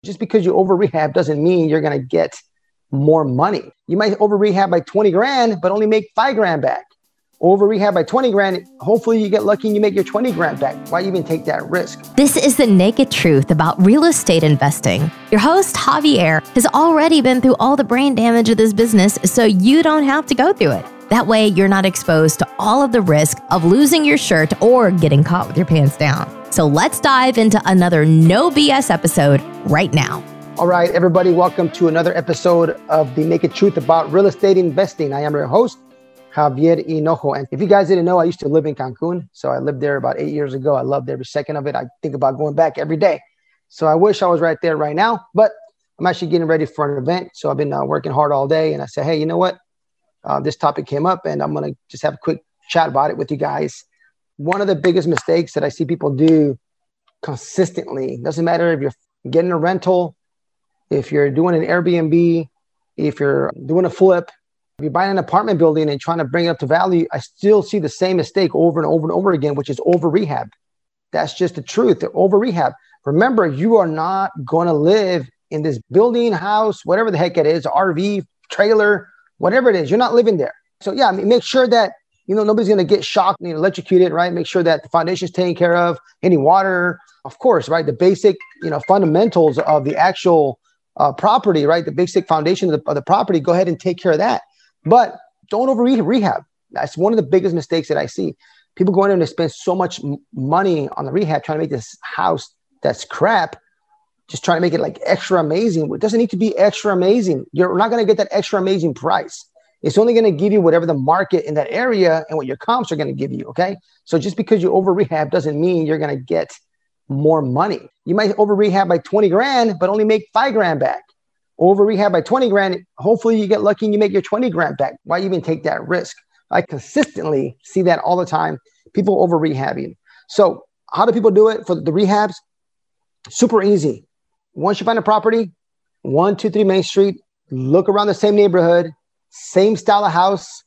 just because you over rehab doesn't mean you're going to get more money. You might over rehab by 20 grand, but only make 5 grand back. Over rehab by 20 grand, hopefully you get lucky and you make your 20 grand back. Why even take that risk? This is the naked truth about real estate investing. Your host, Javier, has already been through all the brain damage of this business, so you don't have to go through it. That way, you're not exposed to all of the risk of losing your shirt or getting caught with your pants down. So let's dive into another no BS episode right now. All right, everybody, welcome to another episode of The Naked Truth about Real Estate Investing. I am your host, Javier Hinojo. And if you guys didn't know, I used to live in Cancun. So I lived there about 8 years ago. I loved every second of it. I think about going back every day. So I wish I was right there right now, but I'm actually getting ready for an event. So I've been working hard all day. And I said, hey, you know what? This topic came up and I'm going to just have a quick chat about it with you guys. One of the biggest mistakes that I see people do consistently, doesn't matter if you're getting a rental, if you're doing an Airbnb, if you're doing a flip, if you're buying an apartment building and trying to bring it up to value, I still see the same mistake over and over and over again, which is over rehab. That's just the truth. Over rehab. Remember, you are not going to live in this building, house, whatever the heck it is, RV, trailer, whatever it is. You're not living there. So yeah, make sure that nobody's going to get shocked, electrocuted, right? Make sure that the foundation is taken care of, any water, of course, right? The basic, fundamentals of the actual property, right? The basic foundation of the property, go ahead and take care of that. But don't over rehab. That's one of the biggest mistakes that I see. People go in and they spend so much money on the rehab, trying to make this house that's crap, just trying to make it like extra amazing. It doesn't need to be extra amazing. You're not going to get that extra amazing price. It's only going to give you whatever the market in that area and what your comps are going to give you, okay? So just because you over rehab doesn't mean you're going to get more money. You might over rehab by 20 grand, but only make 5 grand back. Over rehab by 20 grand, hopefully you get lucky and you make your 20 grand back. Why even take that risk? I consistently see that all the time. People over rehabbing. So how do people do it for the rehabs? Super easy. Once you find a property, 123 Main Street, look around the same neighborhood, same style of house,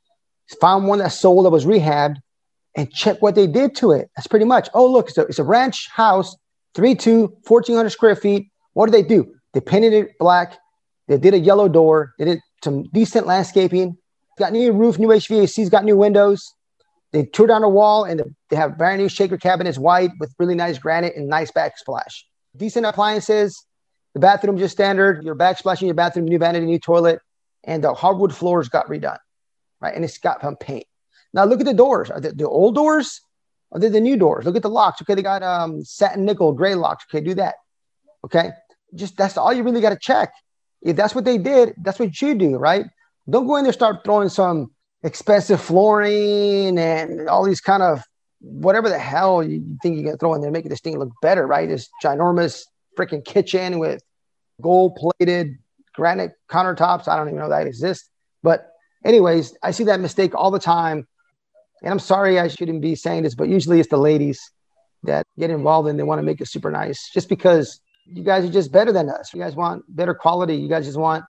found one that sold that was rehabbed, and check what they did to it. That's pretty much. Oh, look, it's a ranch house, 3.2, 1,400 square feet. What did they do? They painted it black. They did a yellow door. They did some decent landscaping. Got new roof, new HVACs, got new windows. They tore down a wall and they have brand new shaker cabinets, white with really nice granite and nice backsplash. Decent appliances. The bathroom just standard. Your backsplash in your bathroom, new vanity, new toilet. And the hardwood floors got redone, right? And it's got some paint. Now look at the doors. Are they the old doors? Or are they the new doors? Look at the locks. Okay, they got satin nickel gray locks. Okay, do that. Okay, just that's all you really got to check. If that's what they did, that's what you do, right? Don't go in there start throwing some expensive flooring and all these kind of whatever the hell you think you're gonna throw in there, making this thing look better, right? This ginormous freaking kitchen with gold-plated granite countertops. I don't even know that exists. But anyways, I see that mistake all the time. And I'm sorry I shouldn't be saying this, but usually it's the ladies that get involved and they want to make it super nice just because you guys are just better than us. You guys want better quality. You guys just want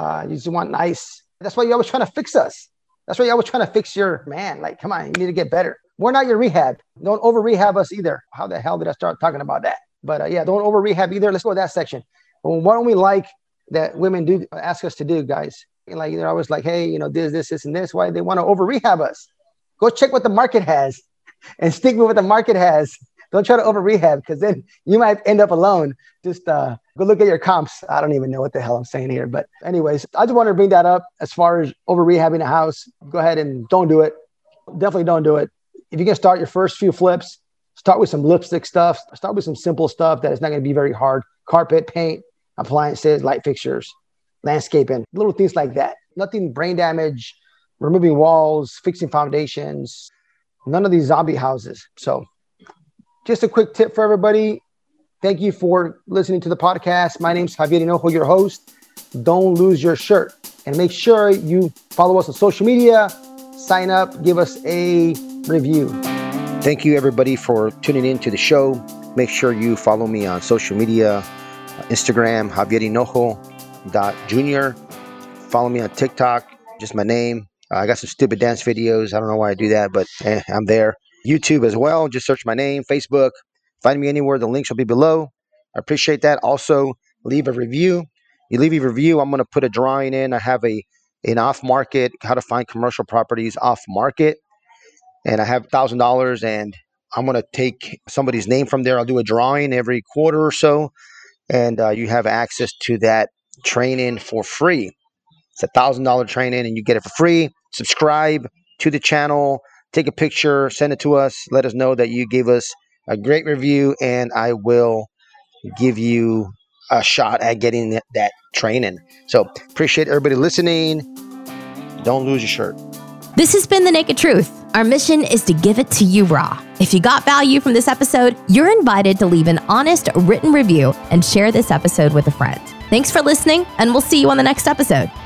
nice. That's why you're always trying to fix us. That's why you're always trying to fix your man. Like, come on, you need to get better. We're not your rehab. Don't over rehab us either. How the hell did I start talking about that? But yeah, don't over rehab either. Let's go with that section. Well, what don't we like that women do ask us to do, guys? Like, they're always like, hey, this, and this. Why they want to over rehab us? Go check what the market has and stick with what the market has. Don't try to over rehab because then you might end up alone. Just go look at your comps. I don't even know what the hell I'm saying here. But anyways, I just wanted to bring that up as far as over rehabbing a house. Go ahead and don't do it. Definitely don't do it. If you can start your first few flips, start with some lipstick stuff. Start with some simple stuff that is not going to be very hard. Carpet, paint, appliances, light fixtures, landscaping, little things like that. Nothing brain damage, removing walls, fixing foundations, none of these zombie houses. So just a quick tip for everybody. Thank you for listening to the podcast. My name's Javier Hinojo, your host. Don't lose your shirt. And make sure you follow us on social media, sign up, give us a review. Thank you, everybody, for tuning in to the show. Make sure you follow me on social media, Instagram, JavierHinojo.jr. Follow me on TikTok, just my name. I got some stupid dance videos. I don't know why I do that, but I'm there. YouTube as well. Just search my name. Facebook. Find me anywhere. The links will be below. I appreciate that. Also, leave a review. You leave a review, I'm going to put a drawing in. I have an off-market, how to find commercial properties off-market. And I have $1,000, and I'm going to take somebody's name from there. I'll do a drawing every quarter or so. And you have access to that training for free. It's a $1,000 training, and you get it for free. Subscribe to the channel. Take a picture. Send it to us. Let us know that you gave us a great review, and I will give you a shot at getting that training. So appreciate everybody listening. Don't lose your shirt. This has been The Naked Truth. Our mission is to give it to you raw. If you got value from this episode, you're invited to leave an honest written review and share this episode with a friend. Thanks for listening, and we'll see you on the next episode.